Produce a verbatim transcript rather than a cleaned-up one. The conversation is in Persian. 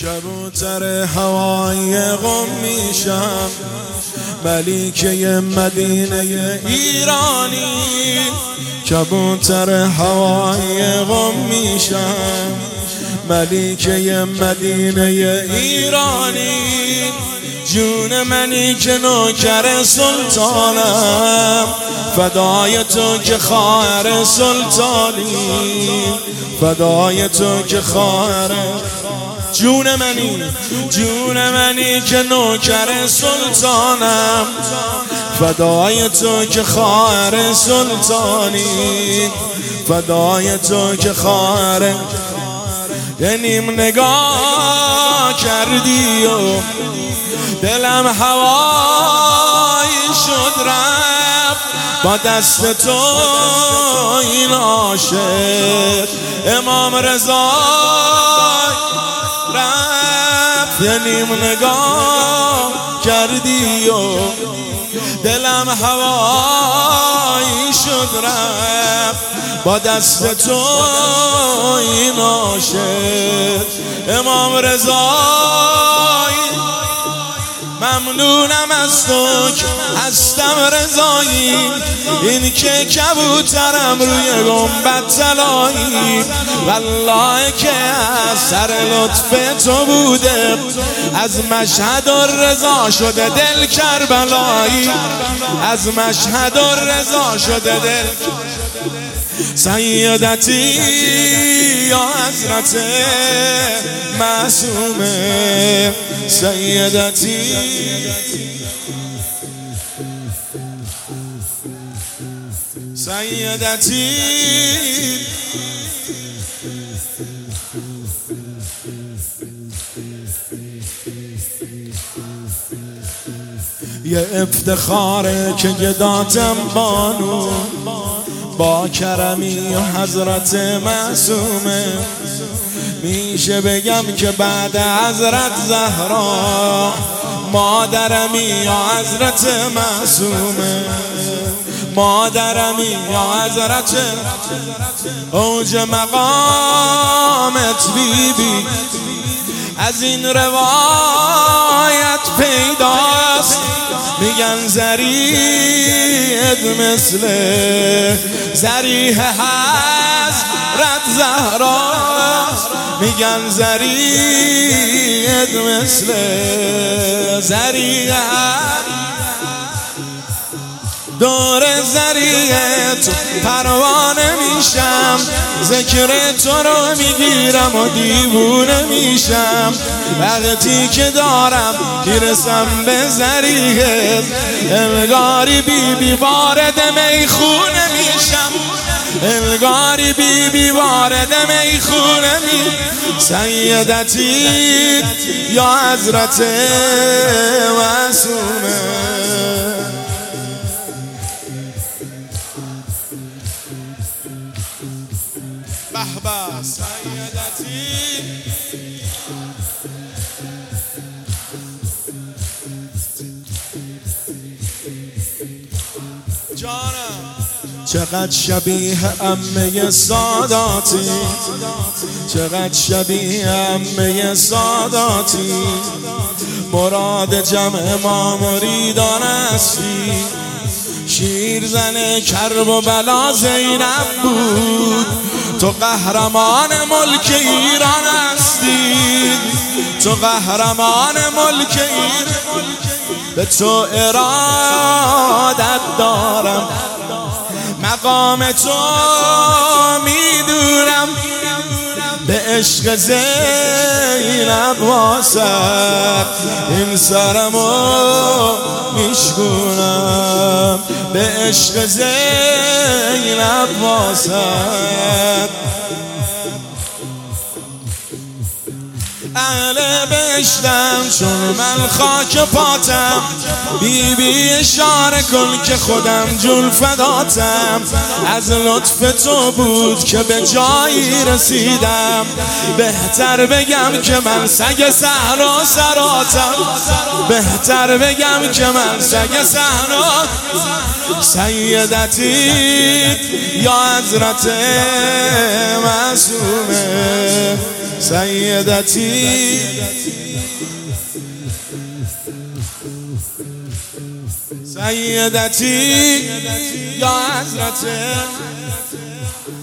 کبوتر هوای قم میشم، ملیکه مدینه ایرانی. کبوتر هوای قم میشم، ملیکه مدینه ایرانی. جون منی که نوکر سلطانم، فدای تو که خواهر سلطانی، فدای تو که خواهر. جون منی جون منی که نوکر سلطانم، فدای تو که خواهر سلطانی، فدای تو که خواهر. یه نیم نگاه کردی و دلم هوایی شد رفت، با دست تو این عاشق امام رضا رفت. یه نیم نگاه کردی و دلم هوایی شد رفت، با دست تو این عاشق امام رضا. ممنونم از تو که هستم رضایی، این که کبوترم روی گنبد طلایی. والله که اثر لطف تو بوده، از مشهد الرضا شده دل کربلایی، از مشهد الرضا شده دل. سیدتی یا حضرت معصومه، سیدتی سیدتی یه افتخاره که گداتم بانو، با کرمی و حضرت معصومه. میشه بگم که بعد حضرت زهرا، مادرمی یا حضرت معصومه، مادرمی یا حضرت. اوج مقامت بی بی از این روایت پیداست، میگن زریعت مثل زریح حضرت زهراست، میگن زریعت مثل زریح. دور زریعت پروانه میشم، ذکر تو رو میگیرم و دیوونه میشم. وقتی که دارم میرسم به زریعت، انگاری بی بی وارد میخونه میشم، انگاری بی بی وارد میخونه می. سیدتی یا حضرت معصومه، بهبه سیدتی. جانم چقدر شبیه عمه ساداتی، چقدر شبیه عمه ساداتی. مراد جمع ما مریدان هستی، شیرزن کرب و بلا زینب بود. تو قهرمان ملک ایران هستی، تو قهرمان ملک ایران. به تو ارادت دارم، مقام تو میدونم. به عشق زینب واسه این سرمو میشکنم، به عشق زینب واسه. اهل بهشتم چون من خاک پاتم، بی بی اشاره کن که خودم جون فداتم. از لطف تو بود که به جایی رسیدم، بهتر بگم که من سگ صحرا سراتم، بهتر بگم که من سگ صحرا. سیدتی یا حضرت معصومه، سیدتی سیدتی یا حضرت